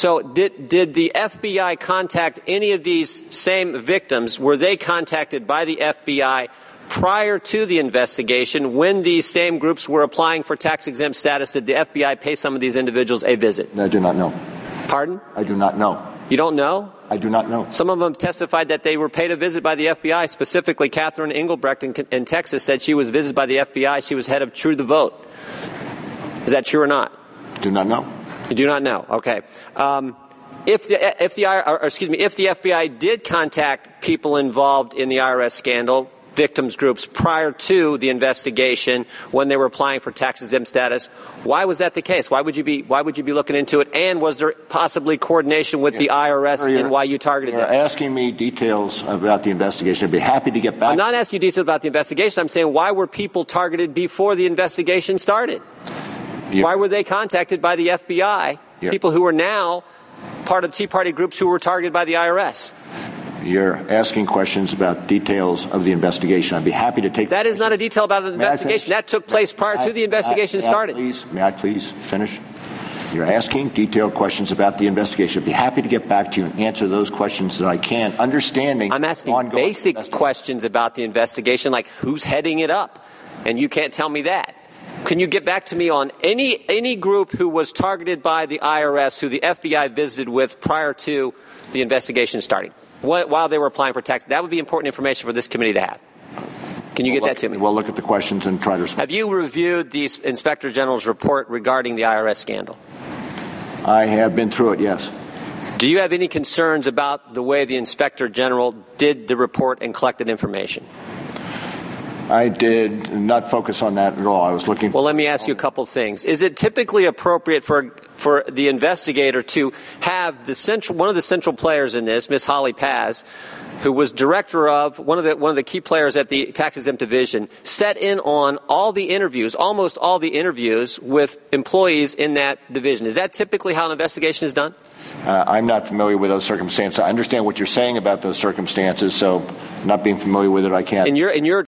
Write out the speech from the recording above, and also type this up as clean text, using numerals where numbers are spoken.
So did the FBI contact any of these same victims? Were they contacted by the FBI prior to the investigation when these same groups were applying for tax-exempt status? Did the FBI pay some of these individuals a visit? I do not know. Pardon? I do not know. You don't know? I do not know. Some of them testified that they were paid a visit by the FBI. Specifically, Catherine Engelbrecht in Texas said she was visited by the FBI. She was head of True the Vote. Is that true or not? Do not know. You do not know. Okay. If the FBI did contact people involved in the IRS scandal, victims groups, prior to the investigation when they were applying for tax-exempt status, why was that the case? Why would you be looking into it? And was there possibly coordination with the IRS in why you targeted them? You're asking me details about the investigation. I'd be happy to get back. I'm not asking you details about the investigation. I'm saying, why were people targeted before the investigation started? Why were they contacted by the FBI? People who are now part of Tea Party groups who were targeted by the IRS. You're asking questions about details of the investigation. I'd be happy to take that. Is not a detail about the investigation. That took place prior to the investigation started. May I please finish? You're asking detailed questions about the investigation. I'd be happy to get back to you and answer those questions that I can, understanding. I'm asking basic questions about the investigation, like who's heading it up, and you can't tell me that. Can you get back to me on any group who was targeted by the IRS who the FBI visited with prior to the investigation starting, while they were applying for tax? That would be important information for this committee to have. Can you get that to me? We'll look at the questions and try to respond. Have you reviewed the Inspector General's report regarding the IRS scandal? I have been through it, yes. Do you have any concerns about the way the Inspector General did the report and collected information? I did not focus on that at all. I was looking. Well, let me ask you a couple of things. Is it typically appropriate for the investigator to have one of the central players in this, Ms. Holly Paz, who was director of one of the key players at the tax exempt division, set in on all the interviews, almost all the interviews with employees in that division? Is that typically how an investigation is done? I'm not familiar with those circumstances. I understand what you're saying about those circumstances, so not being familiar with it, I can't. In your